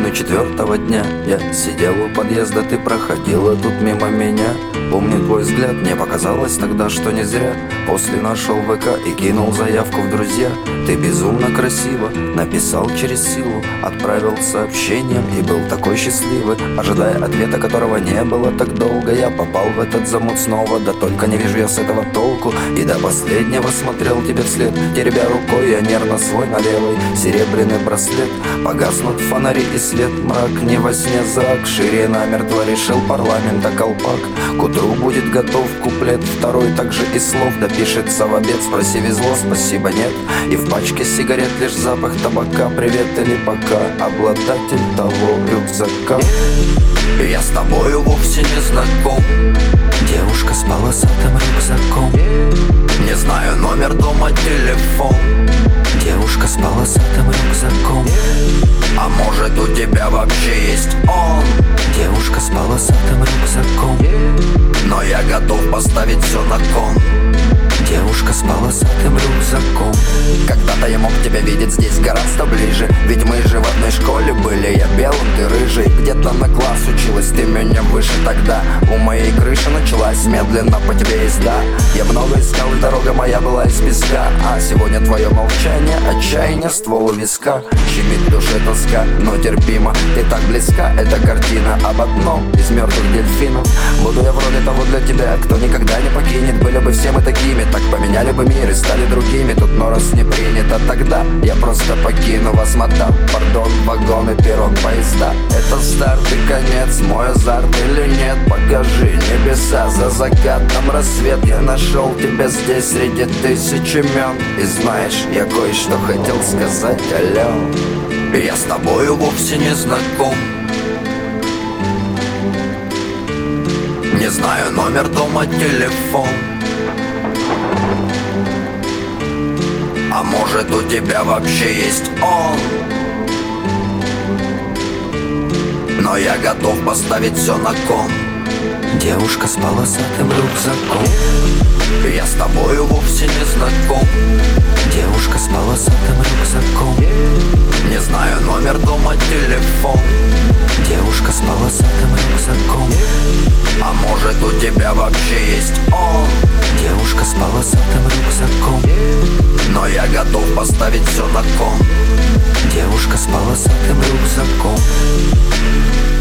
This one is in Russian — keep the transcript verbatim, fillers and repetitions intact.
осенью четвертого дня я сидел у подъезда, ты проходила тут мимо меня. Помню твой взгляд, мне показалось тогда, что не зря. После нашел ВК и кинул заявку в друзья. Ты безумно красиво написал через силу, отправил сообщением и был такой счастливый, ожидая ответа, которого не было так долго. Я попал в этот замут снова, да только не вижу я с этого толку. И до последнего смотрел тебе вслед, теребя рукой я нервно свой на левой серебряный браслет. Погаснут фонари и свет, мрак не во сне зак. Шире намертво решил парламента колпак. К утру будет готов куплет второй, также и слов допишется в обед. Спроси, везло, спасибо, нет. И в пачке сигарет лишь запах табака. Привет или пока, обладатель того рюкзака. Я с тобою вовсе не знаком. Девушка с полосатым рюкзаком. Не знаю номер дома, телефон. Девушка с полосатым рюкзаком. А может у тебя вообще есть он? Девушка с полосатым рюкзаком. Но я готов поставить все на кон. Девушка с полосатым рюкзаком. Когда-то я мог тебя видеть здесь гораздо ближе, ведь мы же в одной школе были. Я белым, ты рыжий. Где-то на класс училась, ты меня выше тогда. У моей крыши началась медленно по тебе езда. Я много искал, и дорога моя была из песка. А сегодня твое молчание, отчаяние, ствол у виска. Щемит в душе тоска, но терпимо. Ты так близка, эта картина об одном из мертвых дельфинов. Буду я в роли того для тебя, кто никогда не покинет. Были бы все мы такими, так поменяли бы мир и стали другими. Тут но раз не принято, тогда я просто покину вас, мадам. Пардон, вагоны, перрон, поезда. Это старт и конец, мой азарт или нет? Покажи небеса за закатом рассвет. Я нашел тебя здесь среди тысяч имен. И знаешь, я кое-что хотел сказать, алло. Я с тобою вовсе не знаком. Не знаю номер дома, телефон. А может у тебя вообще есть он? Но я готов поставить все на кон. Девушка с полосатым рюкзаком. Я с тобою вовсе не знаком. Девушка с полосатым рюкзаком. Не знаю номер дома, телефон. Девушка с полосатым рюкзаком. А может у тебя вообще есть он? Девушка с полосатым рюкзаком. Но я готов поставить все на кон. Девушка с полосатым рюкзаком.